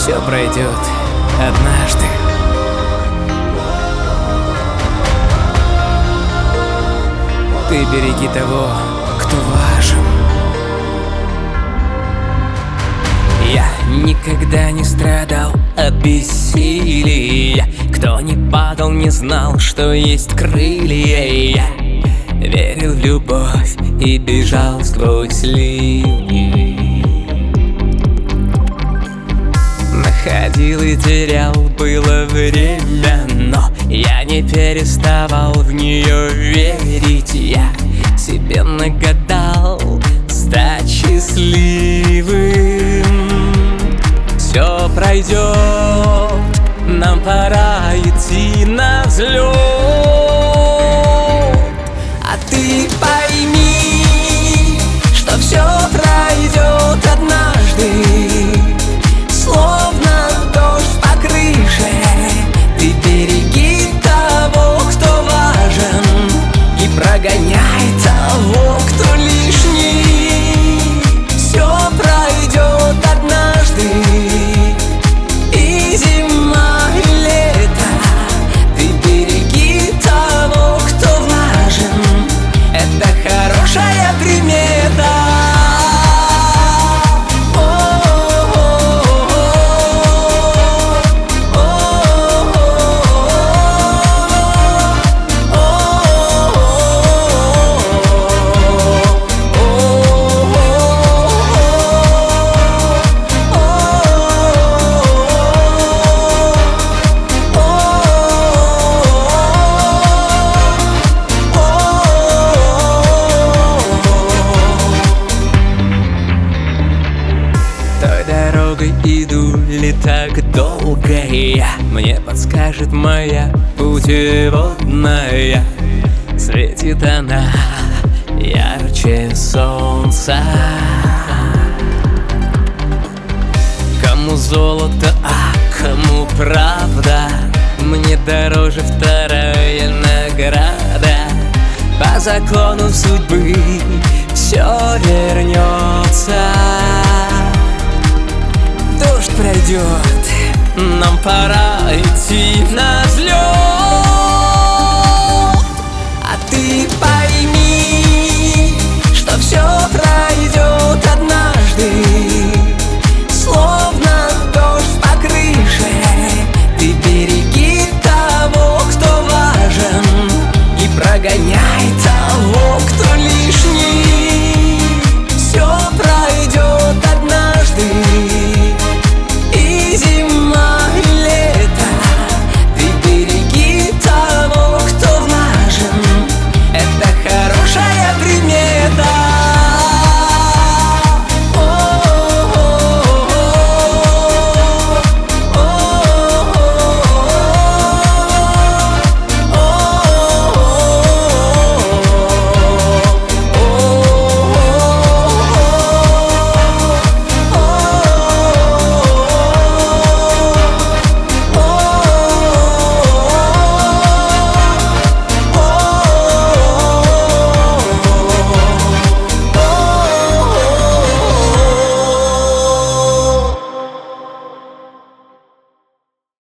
Все пройдет однажды. Ты береги того, кто важен. Я никогда не страдал от бессилия. Кто не падал, не знал, что есть крылья. Я верил в любовь и бежал сквозь ливни. Находил и терял, было время, но я не переставал в нее верить. Я себе нагадал стать счастливым. Все пройдет, нам пора идти на взлет. А ты пойми, что все пройдет однажды. Словно дождь по крыше, ты береги того, кто важен, и прогоняй того, кто лишний. Все пройдет однажды, и зима, и лето. Ты береги того, кто важен, это хорошая примета. Иду ли так долгая, мне подскажет моя путеводная. Светит она ярче солнца. Кому золото, а кому правда, мне дороже вторая награда. По закону судьбы все вернется. Дождь пройдет, нам пора идти на